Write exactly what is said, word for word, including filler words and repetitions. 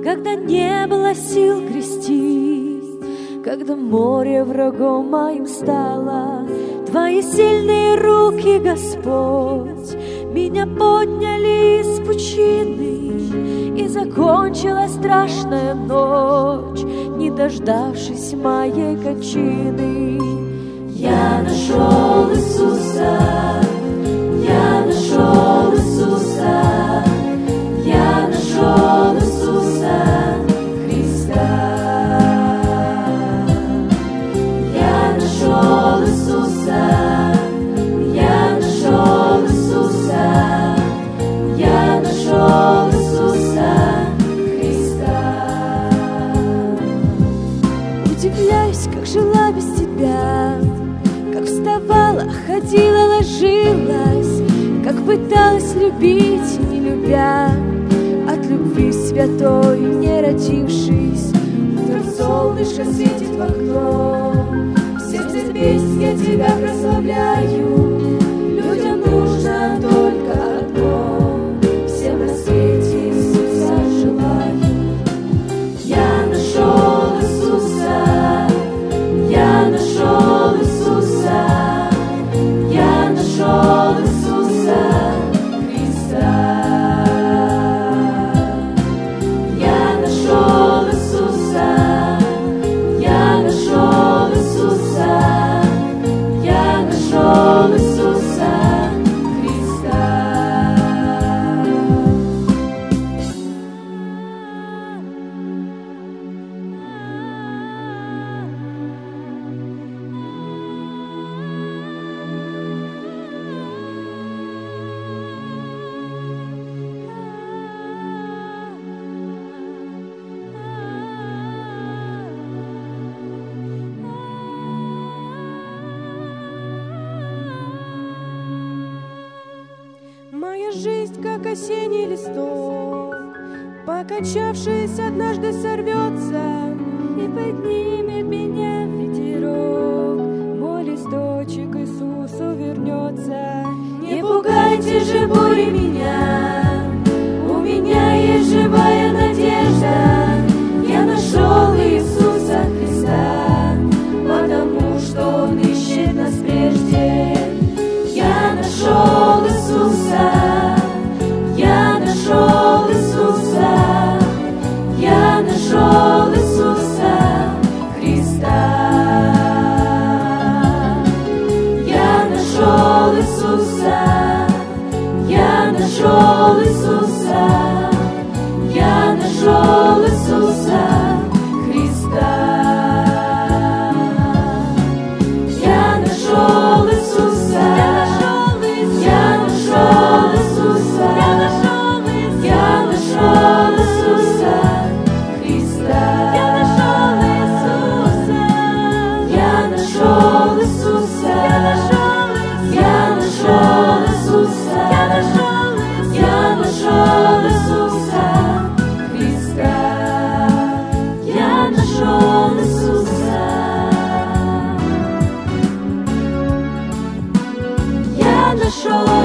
когда не было сил крестись, когда море врагом моим стало. Твои сильные руки, Господь, меня подняли из пучины, и закончилась страшная ночь, не дождавшись моей кончины. Я нашел Иисуса, я нашел Иисуса, я нашел Иисуса Христа. Я нашел Иисуса, я нашел Иисуса, я нашел Иисуса Христа. Удивляюсь, как жила без тебя, как вставала, ходила, ложилась, как пыталась любить, не любя, от любви святой не родившись. Утром солнышко светит в окно, в сердце песнь я тебя прославляю. Людям нужно только одно, всем на свете Иисуса желаю. Я нашел Иисуса, я нашел Иисуса, я нашел Иисуса Христа. Я нашел Иисуса, я нашел Иисуса, я нашел Иисуса Христа. Моя жизнь, как осенний листок, покачавшись, однажды сорвется и поднимет меня ветерок. Мой листочек Иисусу вернется. Не пугайте же бури меня, у меня есть живая надежда. Я нашел Иисуса Христа, потому что Он ищет нас прежде. Я нашел Иисуса, я нашел Иисуса, я нашел Иисуса Христа. Я нашел Иисуса, я нашел Иисуса, я нашел Иисуса Христа. Я нашел Иисуса, я нашел Иисуса, я нашел Иисуса Христа. Я нашел Иисуса, я нашел Иисуса, я нашел Иисуса Христа. Я нашел Иисуса. Я нашел